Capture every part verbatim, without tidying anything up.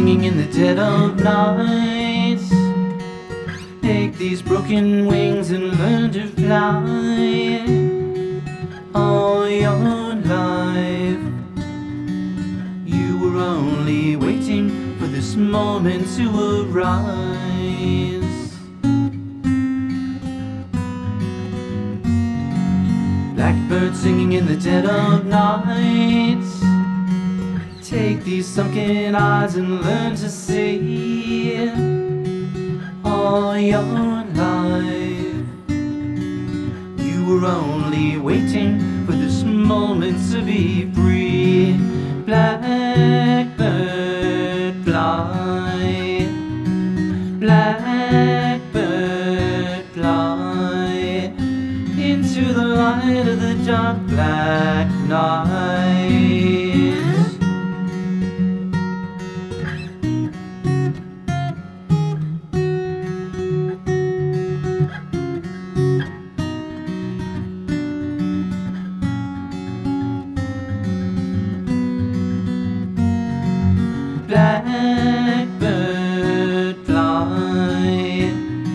singing in the dead of night. Take these broken wings and learn to fly. All your life you were only waiting for this moment to arise. Blackbird singing in the dead of night. Take these sunken eyes and learn to see. All your life you were only waiting for this moment to be free. Blackbird fly, blackbird fly into the light of the dark black night. Blackbird fly,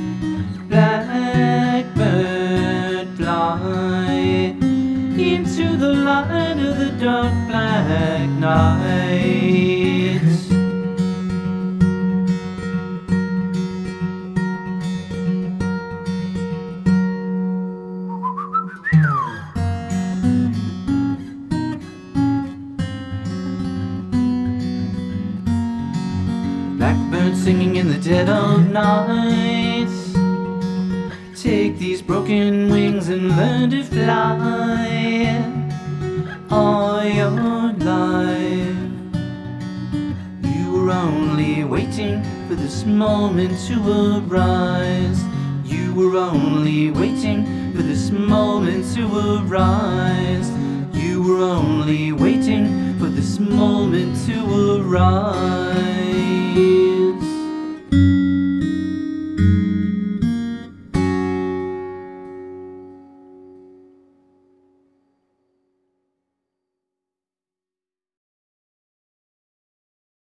blackbird fly into the light of the dark black night. Blackbird singing in the dead of night. Take these broken wings and learn to fly. All your life you were only waiting for this moment to arise. You were only waiting for this moment to arise. You were only waiting for this moment to arise.